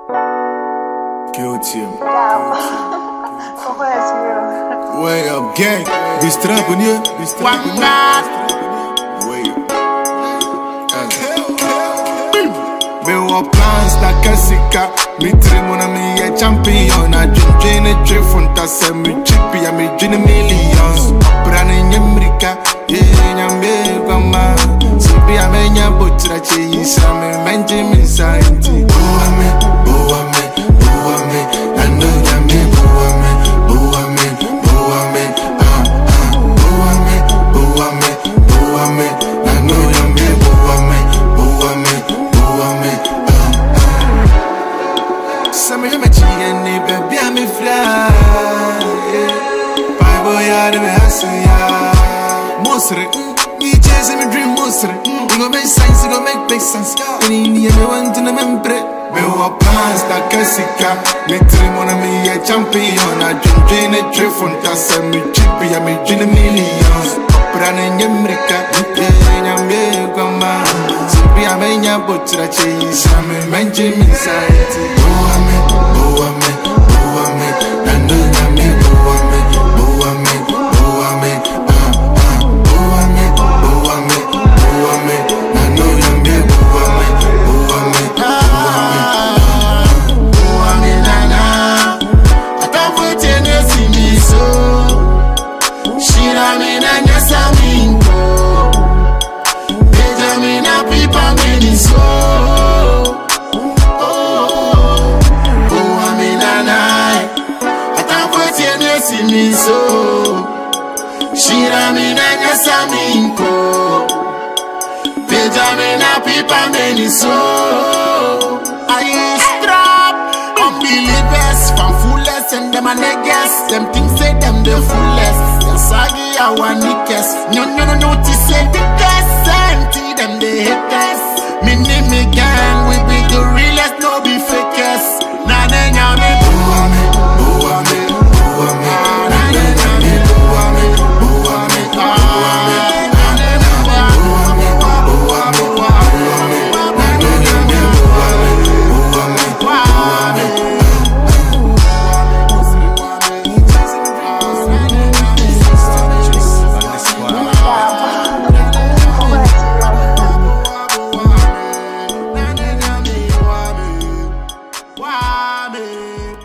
Guilty. Yeah. Way up, gang. Be strapping you. Be strapping you. Way up. Me wa plans na kasika. Me trimona me a champion. A dream a trip funta se me chippy. A me dream millions. Brand in America. Yeah, nyambe gama. Sibi a me nyabotra che isa me Benjamin Sainti. Buame. I know nyambe buame. Buame. I know nyambe buame. Some of them are cheating, baby, I'm a fly. Bye boy, I don't have Mosre, me chasing me dream, Mosre. You gon' make sense, you gon' make sense. And in the end, I want to remember. Me wa plans na kasika. Me trimona me a champion. I dream a trip from Tassa, me chippy, I me dream millions. Brand in America, yeah, nyambe gama. Sibi a me nyabotra chase, I me Benjamin Sainti. Buame. I know nyambe buame. I know nyambe buame. Buame nana. I can't wait to see me so. Shira me na nyasa mingo. Beja me na pipa me ni so. Buame nana. I can't wait to see me so. Shira me na nyasa mingo. Beja me na pipa me ni so. I strap unbelievers from fullest and them a niggas. Them things say them the fullest. Them saggy our niggas. No notice say the guess.